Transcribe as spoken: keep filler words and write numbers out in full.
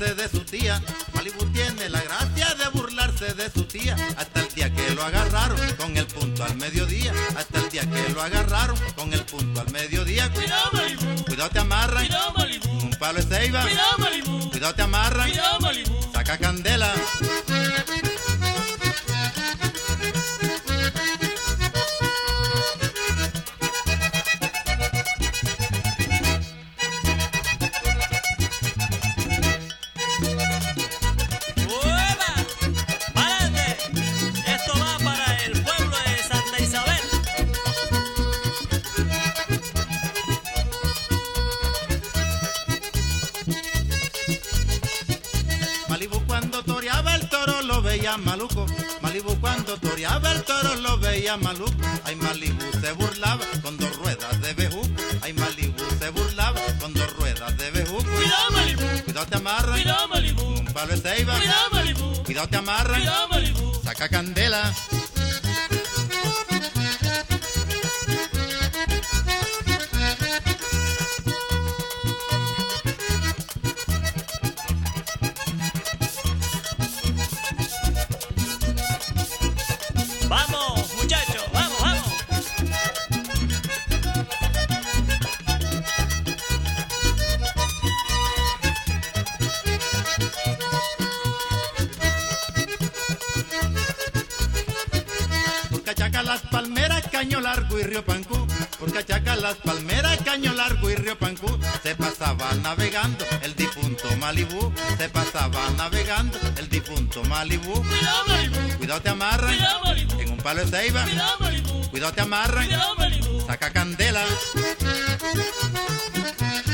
burlarse de su tía. Malibu tiene la gracia de burlarse de su tía. Hasta el día que lo agarraron con el punto al mediodía. Hasta el día que lo agarraron con el punto al mediodía. Cuidado, Malibu. Cuidado te amarran. Cuidado, Malibu. Un palo de ceiba. Cuidado, Malibu. Cuidado te amarran. Cuidado, Malibu. Saca candela. Malibu cuando toreaba el toro lo veía maluco. Malibu cuando toreaba el toro lo veía maluco. Ay, Malibu se burlaba con dos ruedas de bejuco. Ay, Malibu se burlaba con dos ruedas de bejuco. Cuidado, Malibu. Cuidado te amarran. Cuidado, Malibu. Un palo de ceiba. Cuidado, Malibu. Cuidado te amarran. Cuidado, Malibu. Saca candela. Vamos, muchachos, vamos, vamos. Por Cachaca las palmeras, Caño Largo y Río Pancú. Por Cachaca las palmeras, Caño Largo y Río Pancú. Se pasaba navegando el difunto Malibú. Se pasaba navegando el difunto Malibú. Cuidado, Malibu. Cuidado te amarran. Cuidado, Malibu. En un palo de ceiba. Cuidado, Malibu. Cuidado te amarran. Cuidado, Malibu. Saca candela.